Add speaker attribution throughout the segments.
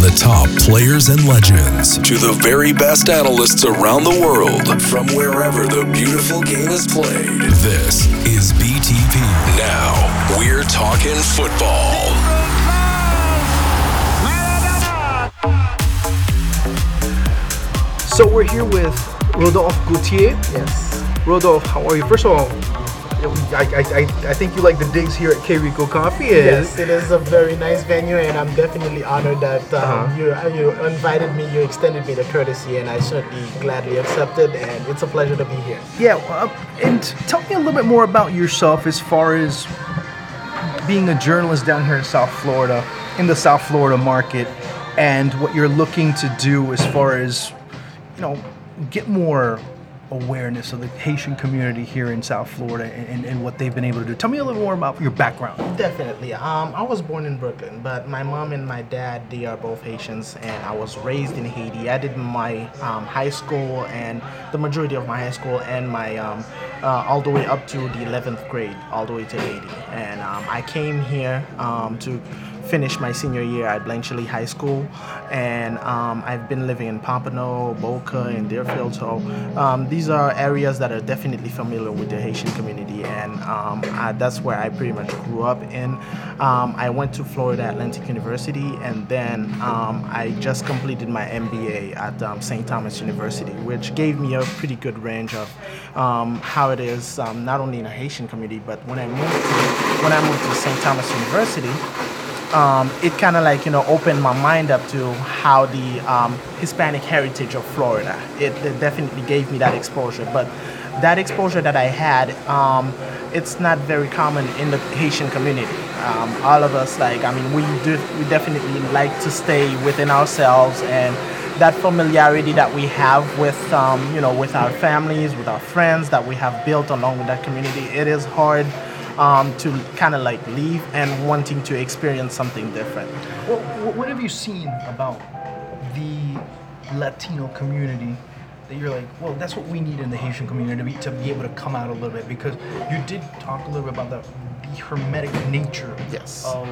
Speaker 1: the top players and legends to the very best analysts around the world from wherever the beautiful game is played. This is BTP. Now, we're talking football.
Speaker 2: So we're here with Rodolphe Gauthier.
Speaker 3: Yes.
Speaker 2: Rodolphe, how are you? First of all, I think you like the digs here at K Rico Coffee.
Speaker 3: Yes, it is a very nice venue, and I'm definitely honored that you invited me, you extended me the courtesy, and I certainly gladly accepted, and it's a pleasure to be here.
Speaker 2: Yeah, and tell me a little bit more about yourself as far as being a journalist down here in South Florida, in the South Florida market, and what you're looking to do as far as, get more awareness of the Haitian community here in South Florida and what they've been able to do. Tell me a little more about your background.
Speaker 3: Definitely. I was born in Brooklyn, but my mom and my dad, they are both Haitians, and I was raised in Haiti. I did my high school and the majority of my high school and my all the way up to the 11th grade, all the way to Haiti. And I came here to finish my senior year at Blanchely High School, and I've been living in Pompano, Boca, and Deerfield. So these are areas that are definitely familiar with the Haitian community, and that's where I pretty much grew up in. I went to Florida Atlantic University, and then I just completed my MBA at St. Thomas University, which gave me a pretty good range of how it is not only in the Haitian community, but when I moved to St. Thomas University, it kind of opened my mind up to how the Hispanic heritage of Florida. It definitely gave me that exposure, but that exposure that I had, it's not very common in the Haitian community. All of us, we definitely like to stay within ourselves, and that familiarity that we have with, with our families, with our friends that we have built along with that community, it is hard to kind of leave and wanting to experience something different.
Speaker 2: Well, what have you seen about the Latino community that you're like, well, that's what we need in the Haitian community to be able to come out a little bit? Because you did talk a little bit about the hermetic nature of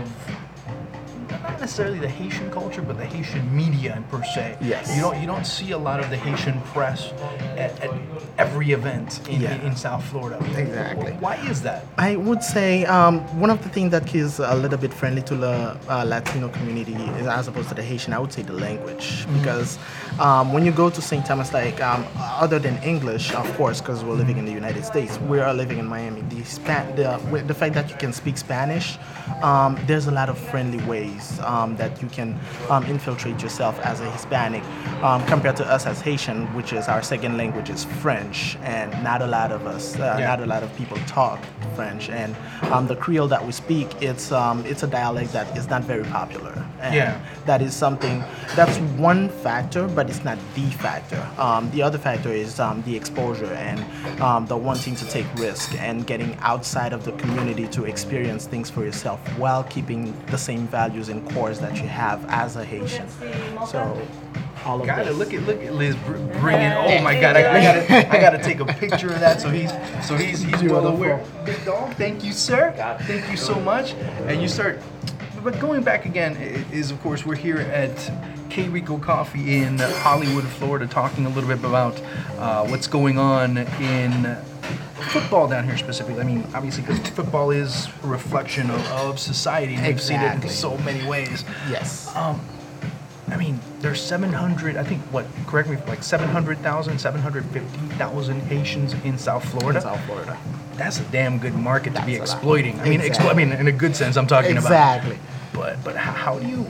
Speaker 2: not necessarily the Haitian culture, but the Haitian media per se.
Speaker 3: Yes.
Speaker 2: You don't see a lot of the Haitian press at every event in South Florida.
Speaker 3: Exactly.
Speaker 2: Why is that?
Speaker 3: I would say one of the things that is a little bit friendly to the Latino community is, as opposed to the Haitian, I would say the language. Because when you go to St. Thomas, other than English, of course, because we're living in the United States, we are living in Miami. The fact that you can speak Spanish, there's a lot of friendly ways that you can infiltrate yourself as a Hispanic compared to us as Haitian, which is our second language is French, and not a lot of us, not a lot of people talk French, and the Creole that we speak, it's a dialect that is not very popular, and that is something, that's one factor, but it's not the factor. The other factor is the exposure and the wanting to take risk and getting outside of the community to experience things for yourself while keeping the same values and cores that you have as a Haitian. So all of this.
Speaker 2: Look at Liz bringing. Oh my God! I gotta take a picture of that. So he's well aware. Big dog, thank you, sir. Thank you so much. And you start. But going back again is, of course, we're here at K Rico Coffee in Hollywood, Florida, talking a little bit about what's going on in football down here specifically. I mean, obviously, because football is a reflection of society, and we've seen it in so many ways.
Speaker 3: Yes.
Speaker 2: I mean, there's 700, I think, correct me, 700,000, 750,000 Haitians in South Florida. That's a damn good market to be exploiting. I mean, in a good sense, I'm talking about.
Speaker 3: Exactly.
Speaker 2: But how do you,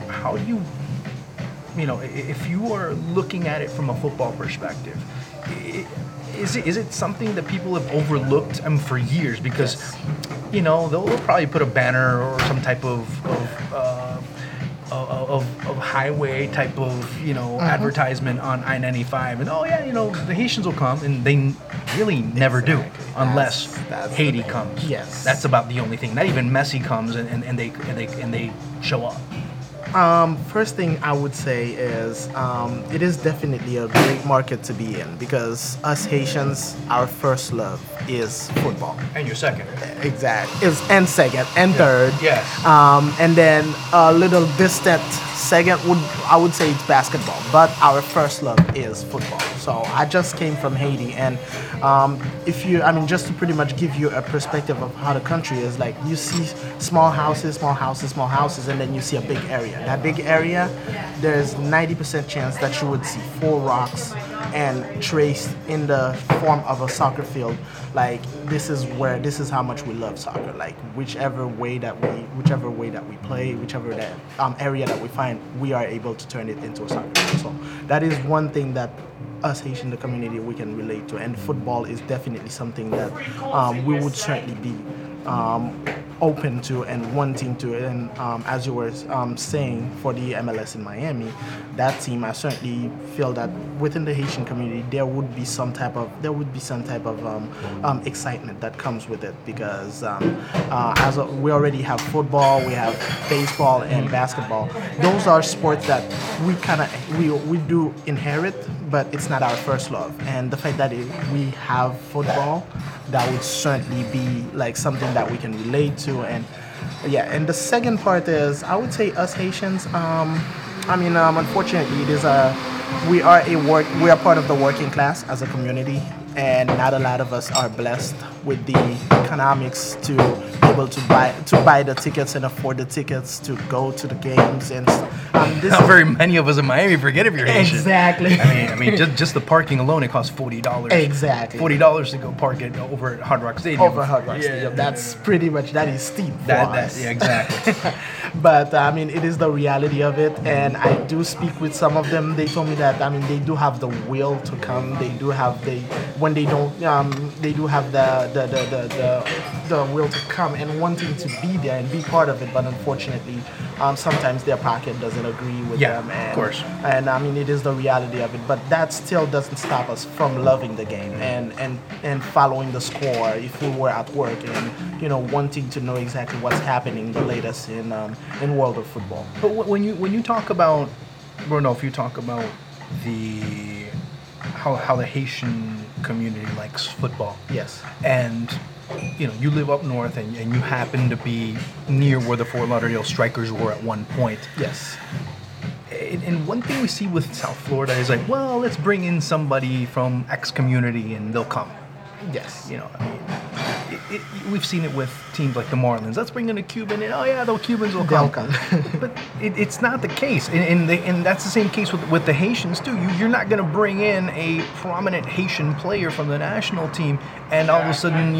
Speaker 2: if you are looking at it from a football perspective, is it something that people have overlooked for years? Because, they'll probably put a banner or some type of highway type of advertisement on I-95, and the Haitians will come, and they really never do unless Haiti comes.
Speaker 3: Yes,
Speaker 2: that's about the only thing. Not even Messi comes and they show up.
Speaker 3: First thing I would say is it is definitely a great market to be in, because us Haitians, our first love is football.
Speaker 2: And your second.
Speaker 3: Exactly. And second and third.
Speaker 2: Yes.
Speaker 3: And then a little distant Second I would say it's basketball, but our first love is football. So I just came from Haiti, and just to pretty much give you a perspective of how the country is, like you see small houses, and then you see a big area. That big area, there's 90% chance that you would see 4 rocks and traced in the form of a soccer field. Like this is how much we love soccer. Like whichever way that we play, whichever that area that we find, we are able to turn it into a soccer field. So that is one thing that us Haitian the community we can relate to, and football is definitely something that we would certainly be open to and wanting to. And as you were saying, for the MLS in Miami, that team, I certainly feel that within the Haitian community there would be some type of excitement that comes with it, because we already have football, we have baseball and basketball. Those are sports that we do inherit, but it's not our first love. And the fact that we have football, that would certainly be like something that we can relate to. And and the second part is, I would say us Haitians, unfortunately we are part of the working class as a community, and not a lot of us are blessed with the economics to be able to buy the tickets and afford the tickets to go to the games. And
Speaker 2: not very many of us in Miami, forget if you're Haitian.
Speaker 3: Exactly.
Speaker 2: I mean, just the parking alone, it costs $40.
Speaker 3: Exactly.
Speaker 2: $40 to go park it over at Hard Rock Stadium.
Speaker 3: Over Hard Rock Stadium. That's pretty much, that is steep for us.
Speaker 2: Yeah, exactly.
Speaker 3: But it is the reality of it, and I do speak with some of them. They told me that they do have the will to come. They do have the will to come and wanting to be there and be part of it. But unfortunately, sometimes their pocket doesn't agree with them. And,
Speaker 2: of course.
Speaker 3: And it is the reality of it. But that still doesn't stop us from loving the game and following the score if we were at work, and wanting to know exactly what's happening, the latest in world of football.
Speaker 2: But when you talk about, if you talk about how the Haitian community likes football.
Speaker 3: Yes.
Speaker 2: And you live up north, and you happen to be near where the Fort Lauderdale Strikers were at one point.
Speaker 3: Yes.
Speaker 2: And one thing we see with South Florida is like, well, let's bring in somebody from X community and they'll come.
Speaker 3: Yes.
Speaker 2: We've seen it with teams like the Marlins. Let's bring in a Cuban, and the Cubans will come. But it's not the case, and that's the same case with the Haitians too. You're not going to bring in a prominent Haitian player from the national team, and all of a sudden,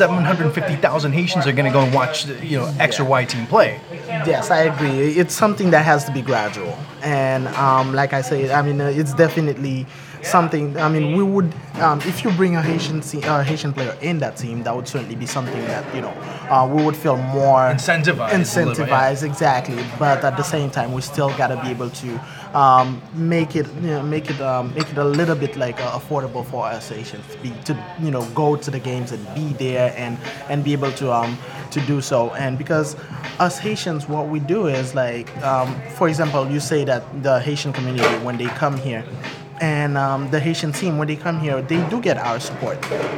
Speaker 2: 750,000 Haitians are going to go and watch, X or Y team play.
Speaker 3: Yes, I agree. It's something that has to be gradual, and like I say, it's definitely something. We would, if you bring a Haitian player in that team, that would certainly be something that we would feel more incentivized, exactly. But at the same time, we still gotta be able to make it a little bit like affordable for us Haitians to go to the games and be there and be able to do so. And because us Haitians, what we do is like, for example, you say that the Haitian community, when they come here, and the Haitian team, when they come here, they do get our support,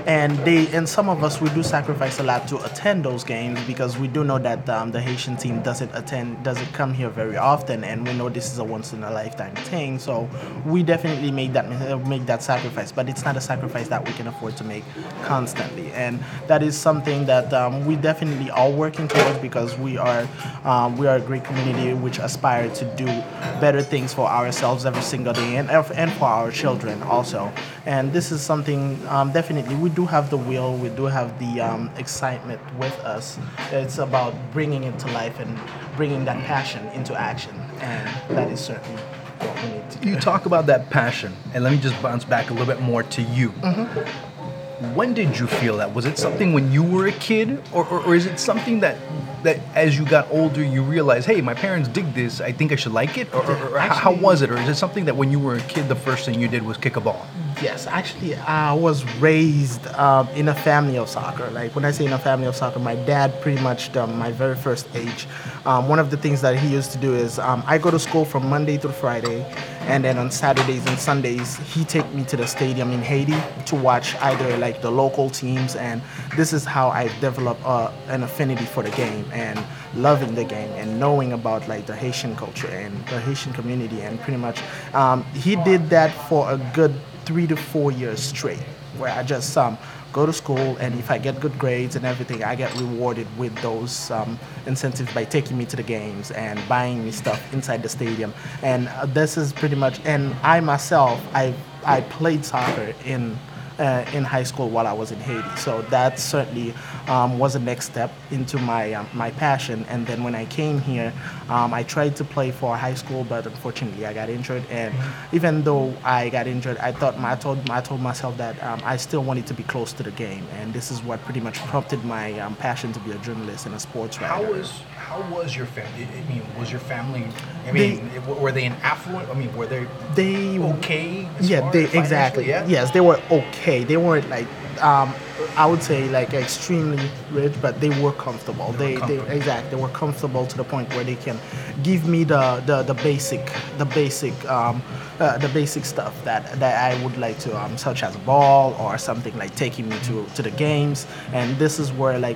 Speaker 3: and some of us, we do sacrifice a lot to attend those games, because we do know that the Haitian team doesn't come here very often, and we know this is a once in a lifetime thing. So we definitely make that sacrifice, but it's not a sacrifice that we can afford to make constantly, and that is something that we definitely are working towards, because we are a great community which aspire to do better things for ourselves every single day, and for our children also. And this is something, definitely we do have the will, we do have the excitement with us. It's about bringing it to life and bringing that passion into action, and that is certainly what we need to do.
Speaker 2: You talk about that passion, and let me just bounce back a little bit more to you. Mm-hmm. When did you feel that? Was it something when you were a kid, or is it something that as you got older you realized, hey, my parents dig this, I think I should like it? Or how was it? Or is it something that when you were a kid the first thing you did was kick a ball?
Speaker 3: Yes, actually, I was raised in a family of soccer. Like when I say in a family of soccer, my dad pretty much my very first age. One of the things that he used to do is I go to school from Monday through Friday, and then on Saturdays and Sundays he take me to the stadium in Haiti to watch either like the local teams, and this is how I developed an affinity for the game and loving the game and knowing about like the Haitian culture and the Haitian community, and pretty much he did that for a good 3 to 4 years straight, where I just go to school, and if I get good grades and everything, I get rewarded with those incentives by taking me to the games and buying me stuff inside the stadium. And this is pretty much, and I myself, I played soccer in high school while I was in Haiti. So that certainly was the next step into my passion. And then when I came here, I tried to play for high school, but unfortunately I got injured. And even though I got injured, I told myself that I still wanted to be close to the game. And this is what pretty much prompted my passion to be a journalist and a sports writer.
Speaker 2: How was your family? I mean, was your family? I mean, were they an affluent? I mean, were they okay?
Speaker 3: Exactly.
Speaker 2: Yeah?
Speaker 3: Yes, they were okay. They weren't like I would say like extremely rich, but they were comfortable. They were comfortable to the point where they can give me the basic stuff that I would like to, such as a ball or something, like taking me to the games. And this is where like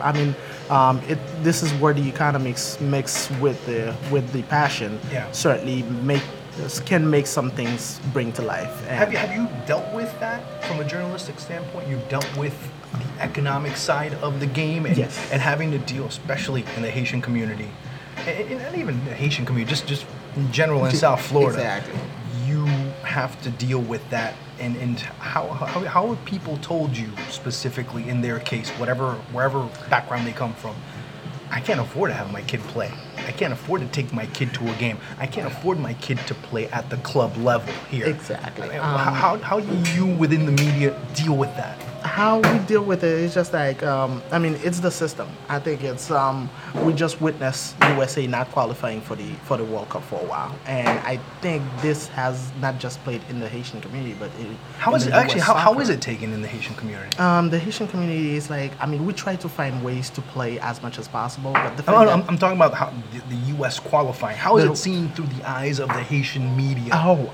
Speaker 3: this is where the economics mix with the passion certainly can make some things bring to life.
Speaker 2: And have you dealt with that from a journalistic standpoint? You've dealt with the economic side of the game and,
Speaker 3: yes.
Speaker 2: and having to deal, especially in the Haitian community, and not even the Haitian community, just in general in South Florida.
Speaker 3: Exactly.
Speaker 2: You have to deal with that, and how have people told you specifically in their case, wherever background they come from, I can't afford to have my kid play. I can't afford to take my kid to a game. I can't afford my kid to play at the club level here.
Speaker 3: Exactly.
Speaker 2: I mean, how do you within the media deal with that?
Speaker 3: How we deal with it is just like, it's the system. I think it's, we just witnessed USA not qualifying for the World Cup for a while. And I think this has not just played in the Haitian community, but
Speaker 2: how is it taken in the Haitian community?
Speaker 3: The Haitian community is like, we try to find ways to play as much as possible. But
Speaker 2: I'm talking about how the U.S. qualifying. How is it seen through the eyes of the Haitian media?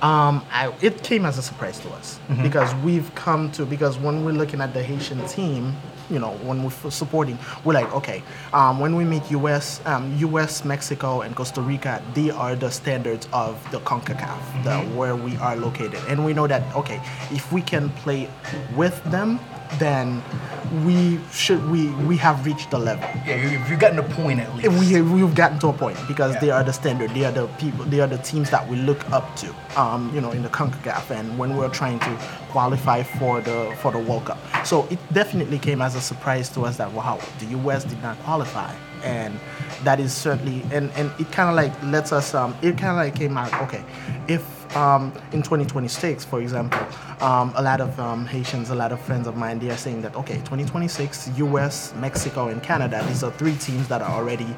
Speaker 3: It came as a surprise to us, because because when we're looking at the Haitian team, when we're supporting, we're like, okay, when we meet US, Mexico, and Costa Rica, they are the standards of the CONCACAF, where we are located. And we know that, okay, if we can play with them, then we have reached the level.
Speaker 2: Yeah, you've gotten a point at least.
Speaker 3: We've gotten to a point, because they are the standard. They are the people. They are the teams that we look up to. In the CONCACAF, and when we're trying to qualify for the World Cup. So it definitely came as a surprise to us that, wow, the U.S. did not qualify, and that is certainly, and it kind of like lets us. It kind of like came out, okay, if in 2026, for example, a lot of Haitians, a lot of friends of mine, they are saying that, okay, 2026, U.S., Mexico, and Canada, these are three teams that are already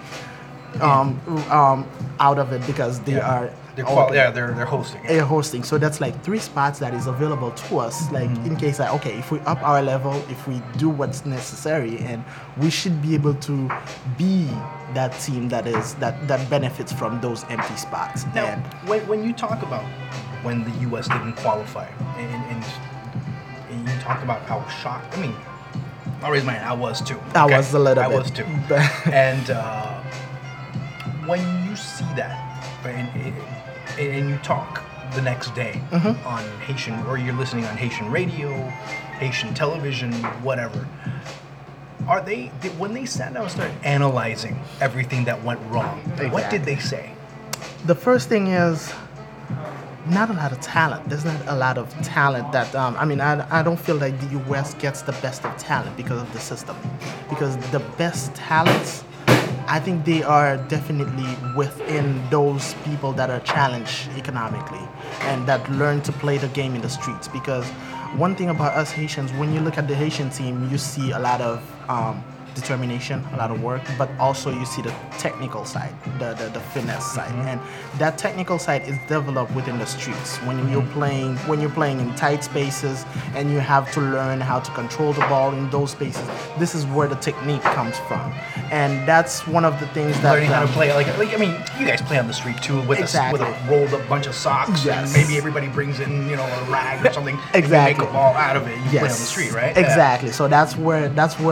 Speaker 3: out of it, because they are.
Speaker 2: They're hosting.
Speaker 3: They're hosting. So that's like three spots that is available to us, like in case that, okay, if we up our level, if we do what's necessary, and we should be able to be that team that benefits from those empty spots.
Speaker 2: Now,
Speaker 3: and
Speaker 2: when you talk about when the U.S. didn't qualify, and you talked about how shocked, I'll raise my hand, I was too.
Speaker 3: I was a little
Speaker 2: I
Speaker 3: bit.
Speaker 2: was too. And when you see that, and you talk the next day on Haitian, or you're listening on Haitian radio, Haitian television, whatever, when they sat down and started analyzing everything that went wrong, what did they say?
Speaker 3: The first thing is, not a lot of talent. There's not a lot of talent that, I don't feel like the U.S. gets the best of talent because of the system. Because the best talents, I think they are definitely within those people that are challenged economically and that learn to play the game in the streets. Because one thing about us Haitians, when you look at the Haitian team, you see a lot of determination, a lot of work, but also you see the technical side, the finesse side, and that technical side is developed within the streets. When you're playing in tight spaces, and you have to learn how to control the ball in those spaces. This is where the technique comes from, and that's one of the things that
Speaker 2: learning how to play like I mean, you guys play on the street too with a rolled up bunch of socks, and maybe everybody brings in a rag or something.
Speaker 3: Exactly.
Speaker 2: You make a ball out of it. You play on the street, right?
Speaker 3: Exactly. So that's where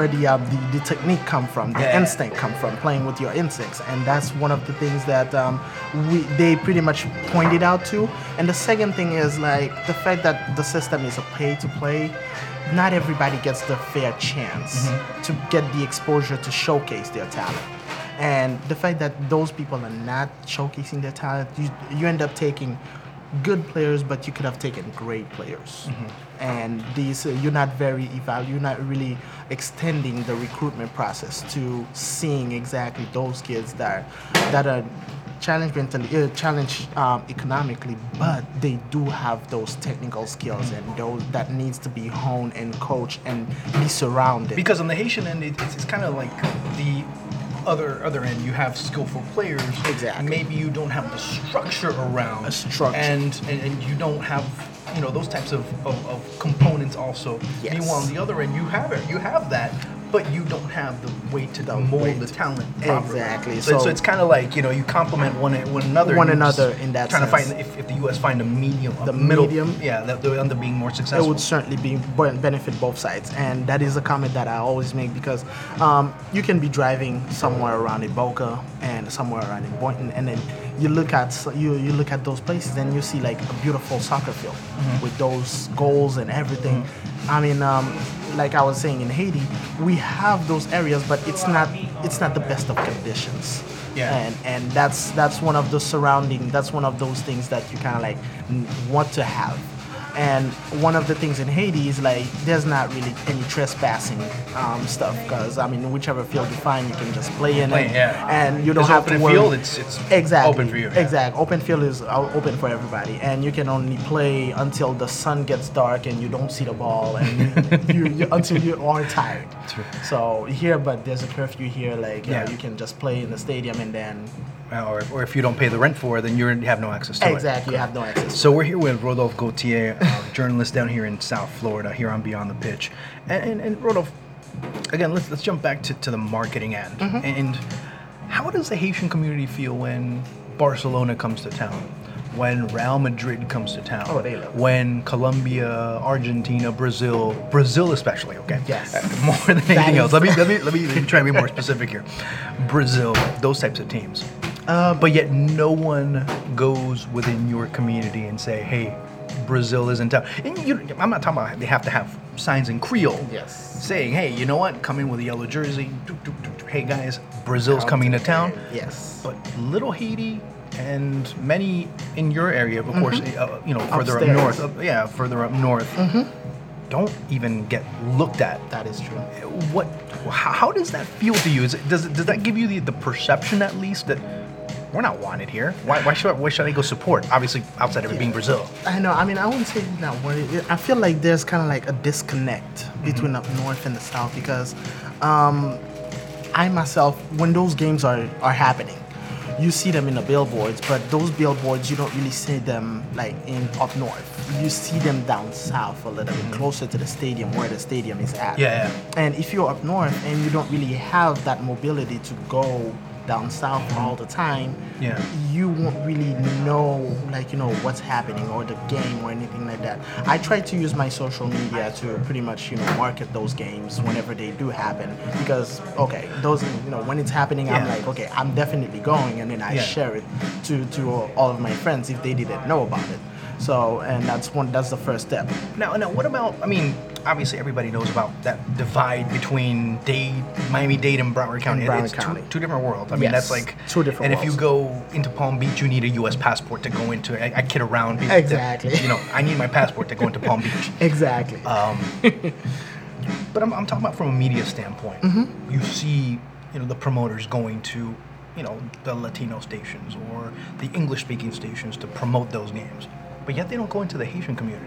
Speaker 3: the technique come from, the instinct come from, playing with your instincts, and that's one of the things that they pretty much pointed out to. And the second thing is like the fact that the system is a pay to play. Not everybody gets the fair chance to get the exposure to showcase their talent. And the fact that those people are not showcasing their talent, you end up taking good players, but you could have taken great players. And these you're not really extending the recruitment process to seeing exactly those kids that are challenged economically, but they do have those technical skills and those that needs to be honed and coached and be surrounded.
Speaker 2: Because on the Haitian end, it's kind of like the other end. You have skillful players.
Speaker 3: Exactly.
Speaker 2: Maybe you don't have the structure around. And you don't have those types of components also.
Speaker 3: Yes.
Speaker 2: Meanwhile, on the other end, you have it. You have that. But you don't have the weight to mold the talent properly.
Speaker 3: Exactly.
Speaker 2: So it's kind of like you complement one another.
Speaker 3: One another in that
Speaker 2: trying
Speaker 3: sense.
Speaker 2: To find if the U.S. find a medium,
Speaker 3: medium,
Speaker 2: that they'll end up being more successful.
Speaker 3: It would certainly benefit both sides, and that is a comment that I always make because you can be driving somewhere around in Boca and somewhere around in Boynton, and then you look at those places and you see like a beautiful soccer field with those goals and everything. I mean, like I was saying, in Haiti, we have those areas, but it's not the best of conditions.
Speaker 2: Yeah.
Speaker 3: And that's one of the that's one of those things that you kind of like want to have. And one of the things in Haiti is like there's not really any trespassing stuff because I mean whichever field you find you can just play in it, and you don't have to worry.
Speaker 2: Open field, it's
Speaker 3: exactly
Speaker 2: open for you.
Speaker 3: Exactly, open field is open for everybody, and you can only play until the sun gets dark and you don't see the ball, and you until you are tired.
Speaker 2: True.
Speaker 3: So here, but there's a curfew here. Like you can just play in the stadium and then.
Speaker 2: Or if you don't pay the rent for it, then you have no access to it.
Speaker 3: Exactly, you have no access.
Speaker 2: So we're here with Rodolphe Gauthier, journalist down here in South Florida, here on Beyond the Pitch. And Rodolphe, again, let's jump back to the marketing end. And how does the Haitian community feel when Barcelona comes to town? When Real Madrid comes to town?
Speaker 3: Oh, they love it.
Speaker 2: When Colombia, Argentina, Brazil especially, okay?
Speaker 3: Yes.
Speaker 2: More than anything else. Let me try to be more specific here. Brazil, those types of teams. But yet no one goes within your community and say, hey, Brazil is in town. And I'm not talking about they have to have signs in Creole.
Speaker 3: Yes.
Speaker 2: Saying, hey, you know what? Come in with a yellow jersey. Hey, guys, Brazil's coming to town.
Speaker 3: Yes.
Speaker 2: But little Haiti and many in your area, of course, further
Speaker 3: Upstairs.
Speaker 2: up north. Further up north. Don't even get looked at.
Speaker 3: That is true.
Speaker 2: How does that feel to you? Does that give you the perception at least that we're not wanted here? Why should I go support? Obviously, outside of it being Brazil.
Speaker 3: I know. I mean, I wouldn't say not wanted. I feel like there's kind of like a disconnect between up north and the south because I myself, when those games are happening, you see them in the billboards, but those billboards you don't really see them like in up north. You see them down south a little bit closer to the stadium where the stadium is at.
Speaker 2: Yeah.
Speaker 3: And if you're up north and you don't really have that mobility to go down south all the time, you won't really know what's happening or the game or anything like that. I try to use my social media to pretty much market those games whenever they do happen because those when it's happening I'm like I'm definitely going, and then I share it to all of my friends if they didn't know about it. So, and that's the first step.
Speaker 2: Now, what about? I mean, obviously everybody knows about that divide between Miami-Dade and Broward County. It's two different worlds. I mean, that's like
Speaker 3: two different.
Speaker 2: And
Speaker 3: worlds.
Speaker 2: if you go into Palm Beach, you need a U.S. passport to go into it. I kid around.
Speaker 3: Exactly.
Speaker 2: I need my passport to go into Palm Beach.
Speaker 3: Exactly.
Speaker 2: But I'm talking about from a media standpoint. You see, the promoters going to, the Latino stations or the English-speaking stations to promote those games. But yet they don't go into the Haitian community.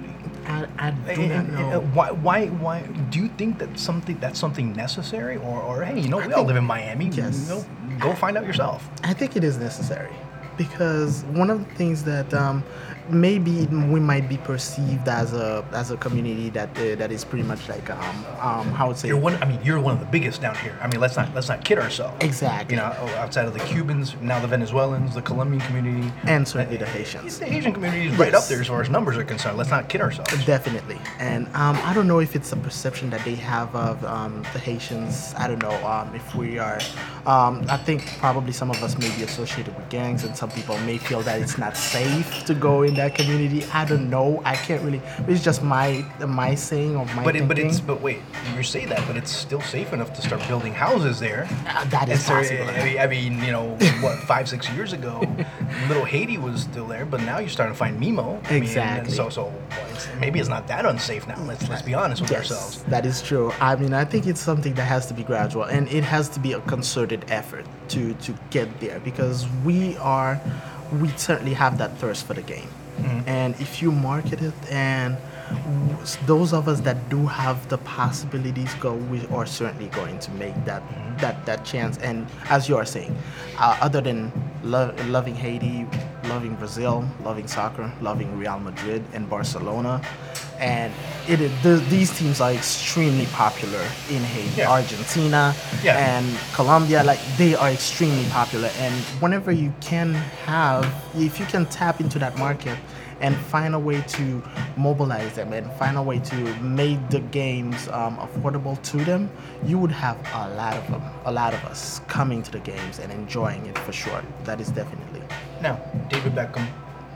Speaker 3: I do not know.
Speaker 2: Why do you think that's something necessary, or hey, we all live in Miami.
Speaker 3: Yes.
Speaker 2: Go find out yourself.
Speaker 3: I think it is necessary because one of the things that maybe we might be perceived as a community that is pretty much like how would say
Speaker 2: You're one of the biggest down here. I mean, let's not kid ourselves.
Speaker 3: Exactly.
Speaker 2: Outside of the Cubans, now the Venezuelans, the Colombian community,
Speaker 3: and certainly the Haitians.
Speaker 2: The Asian community is right up there as far as numbers are concerned. Let's not kid ourselves.
Speaker 3: Definitely. And I don't know if it's a perception that they have of the Haitians. I don't know if we are. I think probably some of us may be associated with gangs, and some people may feel that it's not safe to go in that community. I don't know. I can't really. It's just my saying of my thinking.
Speaker 2: But wait, you say that, but it's still safe enough to start building houses there.
Speaker 3: That is possible.
Speaker 2: I mean, 5-6 years ago, little Haiti was still there, but now you're starting to find Mimo.
Speaker 3: Exactly.
Speaker 2: So maybe it's not that unsafe now. Let's be honest with ourselves.
Speaker 3: That is true. I mean, I think it's something that has to be gradual, and it has to be a concerted effort to get there, because we certainly have that thirst for the game. Mm-hmm. And if you market it, and those of us that do have the possibilities we are certainly going to make that chance. And as you are saying, other than loving Haiti, loving Brazil, loving soccer, loving Real Madrid and Barcelona, and these teams are extremely popular in Haiti, Argentina, and Colombia. Like, they are extremely popular, and whenever if you can tap into that market and find a way to mobilize them and find a way to make the games affordable to them, you would have a lot of us coming to the games and enjoying it for sure. That is definitely.
Speaker 2: Now, David Beckham,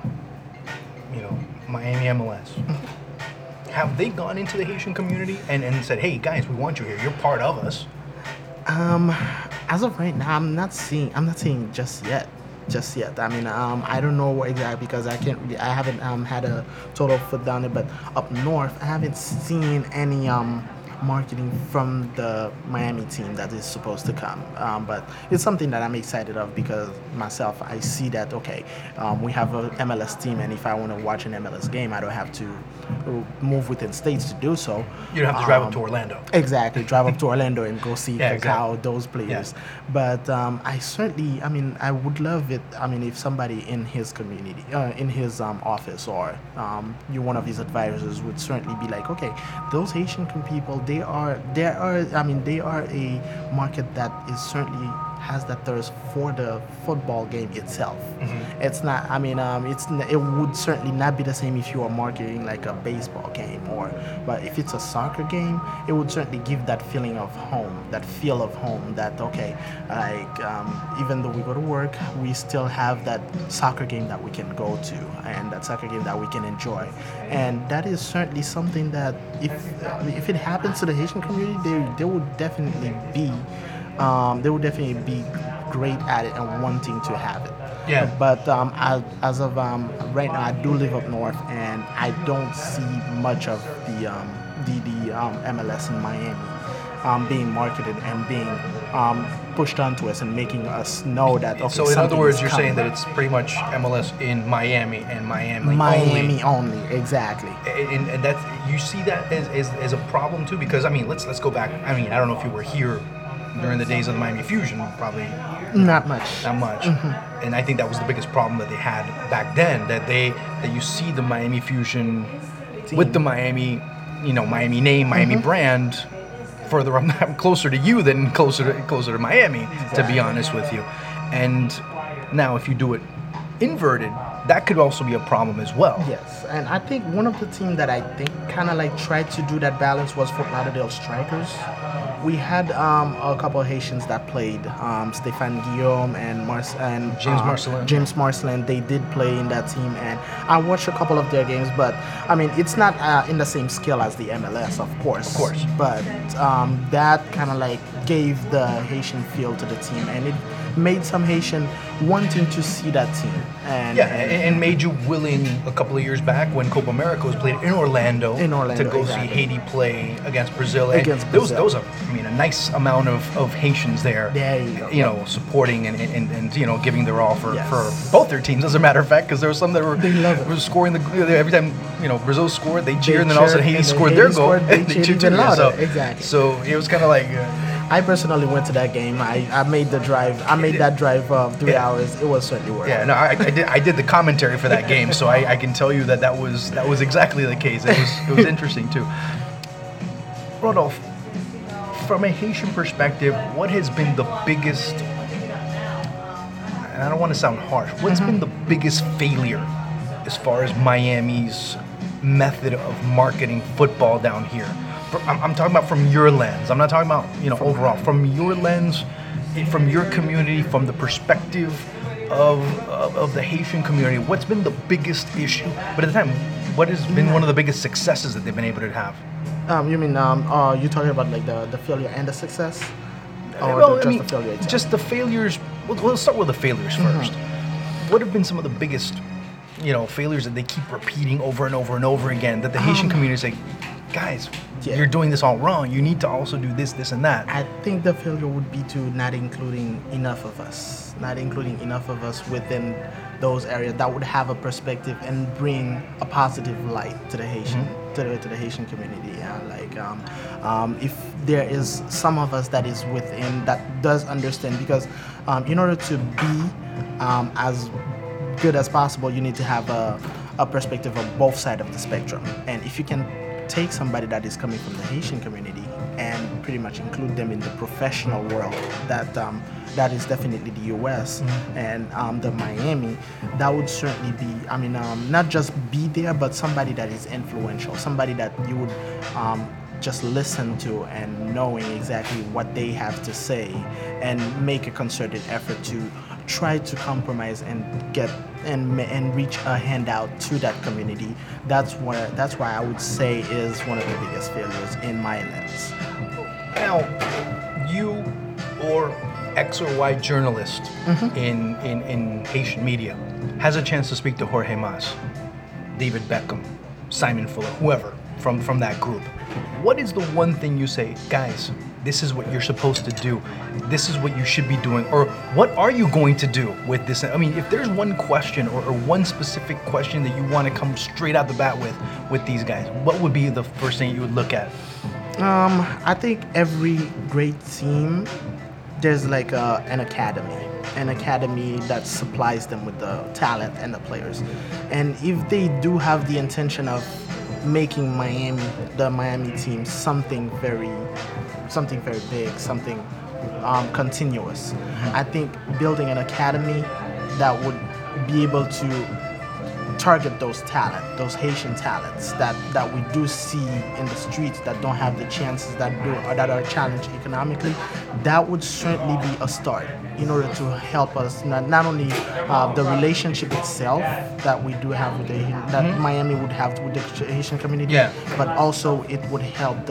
Speaker 2: Miami MLS. Have they gone into the Haitian community and said, hey guys, we want you here, you're part of us?
Speaker 3: As of right now, I'm not seeing just yet. I mean, I don't know exactly, because I haven't had a total foot down it, but up north, I haven't seen any marketing from the Miami team that is supposed to come. But it's something that I'm excited of, because myself, I see that, we have an MLS team, and if I want to watch an MLS game, I don't have to move within states to do so.
Speaker 2: You don't have to drive up to Orlando.
Speaker 3: Exactly, drive up to Orlando and go see how those players. Yeah. But I would love it. I mean, if somebody in his community, in his office, or you're one of his advisors, would certainly be like, okay, those Haitian people, they are a market that is certainly has that thirst for the football game itself. Mm-hmm. It's not. I mean, it would certainly not be the same if you are marketing like a baseball game, but if it's a soccer game, it would certainly give that feeling of home, that feel of home. That even though we go to work, we still have that soccer game that we can go to, and that soccer game that we can enjoy. And that is certainly something that if it happens to the Haitian community, they would definitely be. They would definitely be great at it and wanting to have it.
Speaker 2: Yeah.
Speaker 3: But as of right now, I do live up north, and I don't see much of the MLS in Miami being marketed and being pushed onto us and making us know that. Okay,
Speaker 2: so in other words, you're saying that it's pretty much MLS in Miami and
Speaker 3: Miami only, exactly.
Speaker 2: And that's, you see that as a problem too, because I mean, let's go back. I mean, I don't know if you were here during the days of the Miami Fusion, probably
Speaker 3: not much.
Speaker 2: Mm-hmm. And I think that was the biggest problem that they had back then, that you see the Miami Fusion team with the Miami, Miami name, Miami brand further up, closer to you than closer to Miami, to be honest with you. And now if you do it inverted, that could also be a problem as well.
Speaker 3: Yes, and I think one of the teams that I think kind of tried to do that balance was Fort Lauderdale Strikers. We had a couple of Haitians that played, Stéphane Guillaume and James Marcelin. They did play in that team, and I watched a couple of their games, but I mean, it's not in the same scale as the MLS, of course. But that kind of gave the Haitian feel to the team, and it made some Haitian wanting to see that team.
Speaker 2: And made you willing a couple of years back when Copa America was played in Orlando, to go see Haiti play against Brazil. And there was a nice amount of Haitians there, supporting and giving their all for both their teams, as a matter of fact, because there were some that were scoring every time Brazil scored, they cheered, and then all of a sudden Haiti scored their goal, and they cheered even louder.
Speaker 3: Exactly.
Speaker 2: So it was kind of like.
Speaker 3: I personally went to that game. I made the drive. I made that drive of 3 hours. It was certainly worth it.
Speaker 2: Yeah, no, I did the commentary for that game, so I can tell you that was exactly the case. It was interesting too. Rodolphe, from a Haitian perspective, what has been the biggest? And I don't want to sound harsh. What's been the biggest failure as far as Miami's method of marketing football down here? I'm talking about from your lens. I'm not talking about overall. From your lens, from your community, from the perspective of the Haitian community, what's been the biggest issue? But at the time, what has been one of the biggest successes that they've been able to have?
Speaker 3: You mean you talking about like the failure and the success, or the failure itself?
Speaker 2: Just the failures. We'll start with the failures first. What have been some of the biggest, failures that they keep repeating over and over and over again? That the Haitian community say, guys, you're doing this all wrong. You need to also do this, this, and that.
Speaker 3: I think the failure would be to not including enough of us within those areas that would have a perspective and bring a positive light to the Haitian to the Haitian community. If there is some of us that is within that does understand, because in order to be as good as possible, you need to have a perspective of both sides of the spectrum. And if you can take somebody that is coming from the Haitian community and pretty much include them in the professional world, that is definitely the US and the Miami, that would certainly be, not just be there, but somebody that is influential, somebody that you would just listen to and knowing exactly what they have to say and make a concerted effort to try to compromise and get and reach a handout to that community. That's why I would say is one of the biggest failures in my lens.
Speaker 2: Now, you or X or Y journalist in Haitian media has a chance to speak to Jorge Mas, David Beckham, Simon Fuller, whoever from that group. What is the one thing you say, guys, this is what you're supposed to do, this is what you should be doing, or what are you going to do with this? If there's one question or one specific question that you want to come straight out the bat with these guys, what would be the first thing you would look at?
Speaker 3: I think every great team, there's like an academy that supplies them with the talent and the players. And if they do have the intention of making the Miami team something very big, something continuous, I think building an academy that would be able to target those Haitian talents that we do see in the streets that don't have the chances, that are challenged economically, that would certainly be a start in order to help us not only the relationship itself that we do have with that Miami would have with the Haitian community, but also it would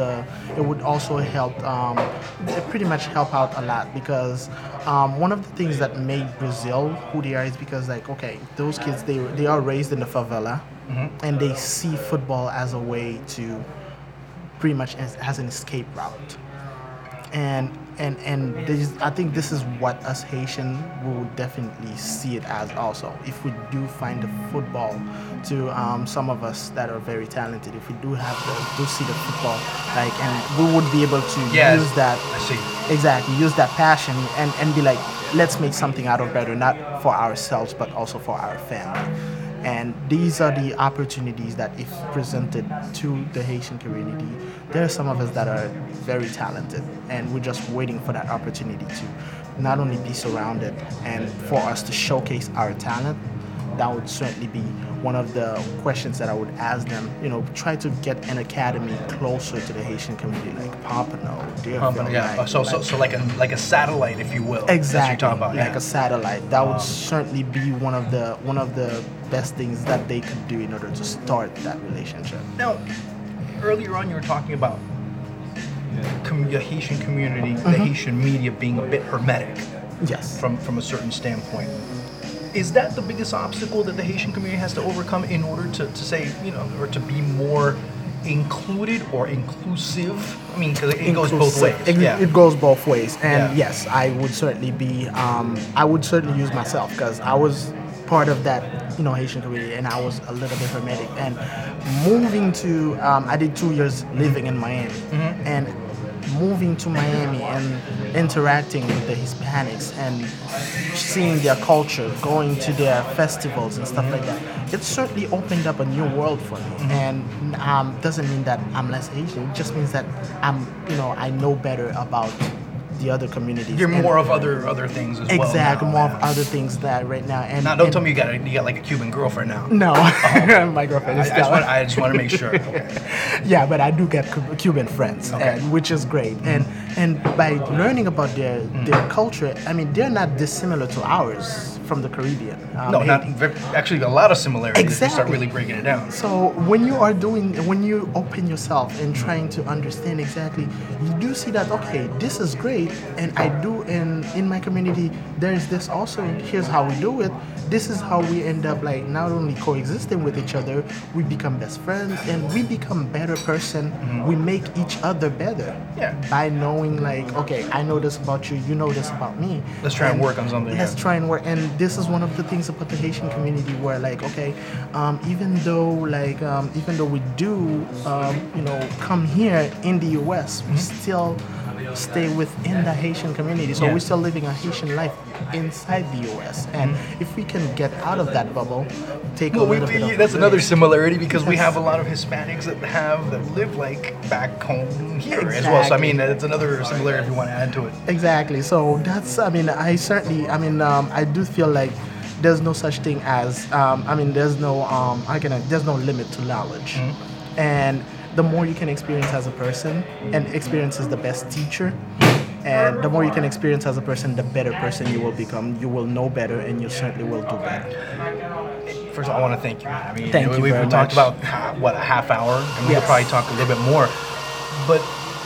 Speaker 3: pretty much help out a lot, because one of the things that made Brazil who they are is because those kids they are raised in the favela and they see football as a way to pretty much as an escape route. And I think this is what us Haitian will definitely see it as also. If we do find the football to some of us that are very talented, if we do see the football, and we would be able to use that.
Speaker 2: I see.
Speaker 3: Exactly, use that passion and be like, let's make something out of better, not for ourselves, but also for our family. And these are the opportunities that, if presented to the Haitian community, there are some of us that are very talented, and we're just waiting for that opportunity to not only be surrounded and for us to showcase our talent. That would certainly be one of the questions that I would ask them. Try to get an academy closer to the Haitian community, like Pompano, Deerfield.
Speaker 2: So like a satellite, if you will.
Speaker 3: Exactly.
Speaker 2: That's what you're talking about.
Speaker 3: Like a satellite. That would certainly be one of the best things that they could do in order to start that relationship.
Speaker 2: Now, earlier on, you were talking about the Haitian community, the Haitian media being a bit hermetic.
Speaker 3: Yes.
Speaker 2: From a certain standpoint. Is that the biggest obstacle that the Haitian community has to overcome in order to say, or to be more included or inclusive? I mean, because it goes both ways.
Speaker 3: It goes both ways. And
Speaker 2: Yeah.
Speaker 3: yes, I would certainly be, I would certainly use myself because I was part of that, Haitian community, and I was a little bit hermetic. And moving to, I did 2 years living in Miami, and moving to Miami and interacting with the Hispanics and seeing their culture, going to their festivals and stuff like that, it certainly opened up a new world for me. And doesn't mean that I'm less Asian. It just means that I know better about the other communities.
Speaker 2: You're more of other things as well.
Speaker 3: Exactly,
Speaker 2: now,
Speaker 3: more
Speaker 2: yeah.
Speaker 3: of other things that right now. And
Speaker 2: Now, don't tell me you got like a Cuban girlfriend now.
Speaker 3: No, my girlfriend is
Speaker 2: I just want to make sure. Okay.
Speaker 3: Yeah, but I do get Cuban friends,
Speaker 2: Okay.
Speaker 3: which is great. And by learning about their culture, I mean, they're not dissimilar to ours from the Caribbean.
Speaker 2: No, actually a lot of similarities. If you start
Speaker 3: Exactly.
Speaker 2: really breaking it down.
Speaker 3: So when you open yourself and trying to understand exactly, you do see that, okay, this is great, and I do, and in my community, there's this also, here's how we do it. This is how we end up like not only coexisting with each other, we become best friends and we become better person. We make each other better.
Speaker 2: Yeah.
Speaker 3: By knowing like, okay, I know this about you, you know this about me.
Speaker 2: Let's try and work on something.
Speaker 3: Let's try and work. And this is one of the things about the Haitian community where like, okay, even though we do, come here in the U.S., we still stay within the Haitian community. So
Speaker 2: Yeah.
Speaker 3: we're still living a Haitian life inside the U.S. And if we can get out of that bubble, take a little bit of
Speaker 2: that's another similarity because we have a lot of Hispanics that live like back home here as well. So I mean, that's another similarity if you want to add to it.
Speaker 3: Exactly. So that's, I do feel like there's no such thing as, there's no limit to knowledge. And the more you can experience as a person, and experience is the best teacher, and the more you can experience as a person, the better person you will become. You will know better, and you certainly will do better.
Speaker 2: First of all, I want to thank you. I mean,
Speaker 3: Thank you
Speaker 2: we've
Speaker 3: very
Speaker 2: talked
Speaker 3: much.
Speaker 2: about a half hour, and we'll
Speaker 3: Yes.
Speaker 2: probably talk a little bit more. But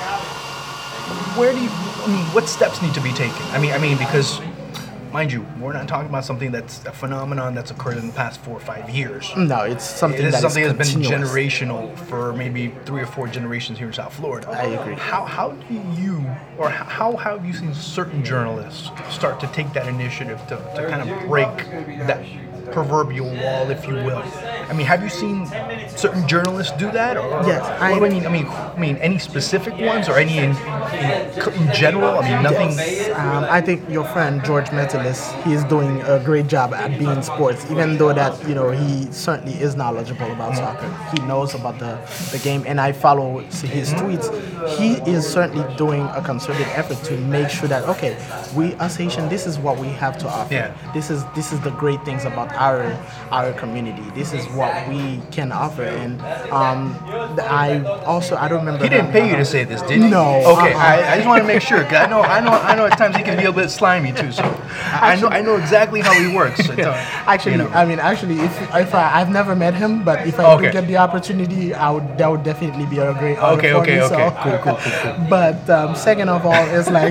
Speaker 2: what steps need to be taken? I mean, because mind you, we're not talking about something that's a phenomenon that's occurred in the past 4 or 5 years.
Speaker 3: No, it's something
Speaker 2: It is
Speaker 3: that
Speaker 2: something
Speaker 3: is
Speaker 2: that's been
Speaker 3: continuous.
Speaker 2: generational for maybe 3 or 4 generations here in South Florida.
Speaker 3: I agree.
Speaker 2: How have you seen certain journalists start to take that initiative to kind of break that proverbial wall, if you will? I mean, have you seen certain journalists do that? Or,
Speaker 3: Yes,
Speaker 2: what do I mean, any specific ones or any in general? I mean, nothing.
Speaker 3: Yes. I think your friend George Metalis, he's doing a great job at being sports, even though that, he certainly is knowledgeable about soccer. He knows about the game, and I follow his tweets. He is certainly doing a concerted effort to make sure that, okay, we as Haitian, this is what we have to offer.
Speaker 2: Yeah.
Speaker 3: This is the great things about our community. This is what we can offer. And I don't remember.
Speaker 2: He didn't pay you to say this, did he?
Speaker 3: No.
Speaker 2: Okay, I just want to make sure, 'cause I know at times he can be a bit slimy too. So I know exactly how he works. So,
Speaker 3: Actually, if I've never met him, but if I do get the opportunity, that would definitely be a great honor for me. So.
Speaker 2: Cool.
Speaker 3: But second of all,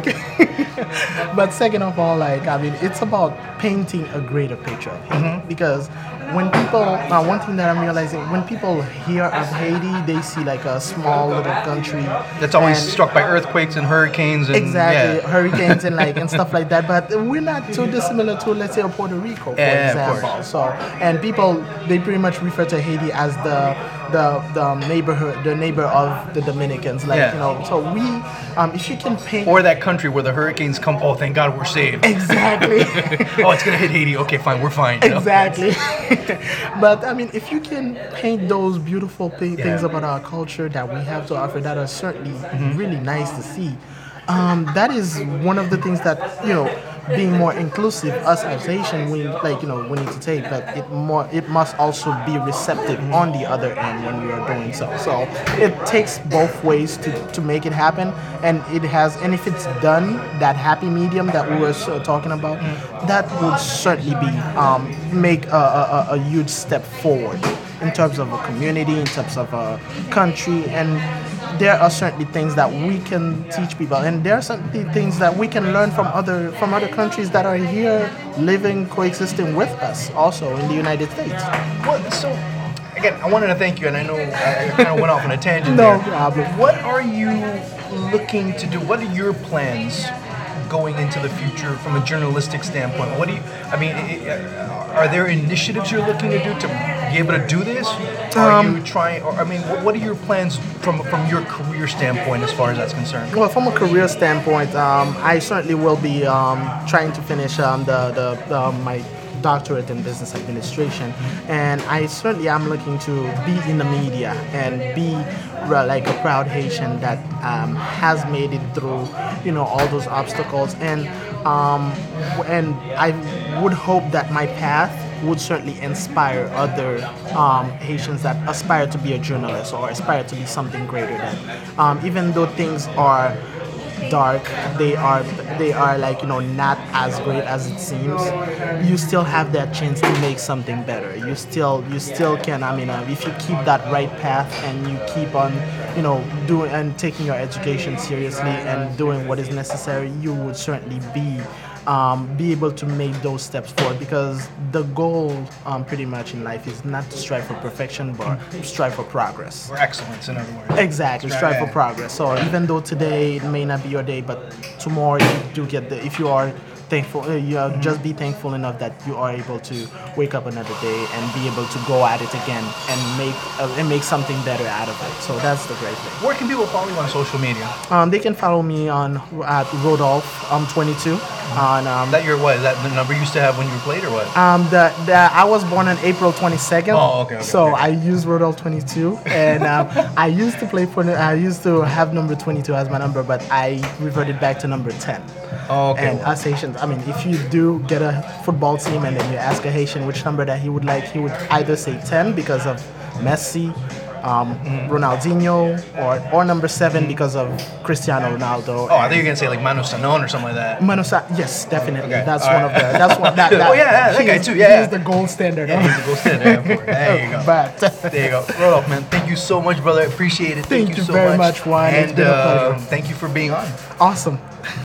Speaker 3: it's about painting a greater picture of Haiti. Because when people, one thing that I'm realizing, when people hear of Haiti, they see like a small little country
Speaker 2: that's always
Speaker 3: and-
Speaker 2: struck by earthquakes and hurricanes and
Speaker 3: Exactly, hurricanes and stuff like that. But we're not too dissimilar to, let's say, Puerto Rico, for
Speaker 2: Yeah, of
Speaker 3: example.
Speaker 2: course.
Speaker 3: So, and people, they pretty much refer to Haiti as the neighbor of the Dominicans. So we, if you can paint.
Speaker 2: Or that country where the hurricanes come. Oh, thank God we're saved.
Speaker 3: Exactly.
Speaker 2: Oh, it's gonna hit Haiti. Okay, fine, we're fine.
Speaker 3: Exactly. But if you can paint those beautiful things about our culture that we have to offer that are certainly really nice to see, that is one of the things that being more inclusive, us as Haitian, we need to take, but it must also be receptive on the other end when we are doing so. So it takes both ways to make it happen, and if it's done, that happy medium that we were talking about, that would certainly be make a huge step forward in terms of a community, in terms of a country, and there are certainly things that we can teach people, and there are certainly things that we can learn from other countries that are here, living, coexisting with us, also in the United States.
Speaker 2: Well, so again, I wanted to thank you, and I know I kind of went off on a tangent
Speaker 3: No
Speaker 2: there.
Speaker 3: problem.
Speaker 2: What are you looking to do? What are your plans going into the future from a journalistic standpoint? What do you? I mean, are there initiatives you're looking to do to be able to do this? Are you trying? Or I mean, what are your plans from your career standpoint as far as that's concerned?
Speaker 3: Well, from a career standpoint, I certainly will be trying to finish my doctorate in business administration, and I certainly am looking to be in the media and be like a proud Haitian that has made it through, all those obstacles, and I would hope that my path would certainly inspire other Haitians that aspire to be a journalist or aspire to be something greater than. Even though things are dark, they are like not as great as it seems. You still have that chance to make something better. You still can. I mean, if you keep that right path and you keep on doing and taking your education seriously and doing what is necessary, you would certainly be able to make those steps forward, because the goal pretty much in life is not to strive for perfection, but strive for progress.
Speaker 2: Or excellence, in other words.
Speaker 3: Exactly, strive for progress. So even though today it may not be your day, but tomorrow you do get if you are thankful, just be thankful enough that you are able to wake up another day and be able to go at it again and make something better out of it. So that's the great thing.
Speaker 2: Where can people follow you on social media?
Speaker 3: They can follow me at Rodolph 22 on
Speaker 2: That your what? Is that the number you used to have when you played, or what?
Speaker 3: I was born on April 22nd.
Speaker 2: Oh, okay.
Speaker 3: So
Speaker 2: okay.
Speaker 3: I use Rodolph 22, and I used to have number 22 as my number, but I reverted back to number 10.
Speaker 2: Oh, okay.
Speaker 3: And us Haitians, I mean, if you do get a football team and then you ask a Haitian which number that he would like, he would either say 10 because of Messi, Ronaldinho, or number 7 because of Cristiano Ronaldo.
Speaker 2: Oh, I think you're gonna say like Manu Sanon or something like that.
Speaker 3: Yes, definitely.
Speaker 2: Okay.
Speaker 3: That's
Speaker 2: All
Speaker 3: one
Speaker 2: right.
Speaker 3: of the. That's one. That,
Speaker 2: Oh, yeah, that guy too, yeah.
Speaker 3: He's the gold standard.
Speaker 2: Yeah, he's a gold standard. There you go.
Speaker 3: But
Speaker 2: There you go. Rodolph, man, thank you so much, brother. I appreciate it.
Speaker 3: Thank you
Speaker 2: so
Speaker 3: very
Speaker 2: much,
Speaker 3: much, Juan. It's
Speaker 2: And
Speaker 3: been a pleasure.
Speaker 2: thank you for being on.
Speaker 3: Awesome.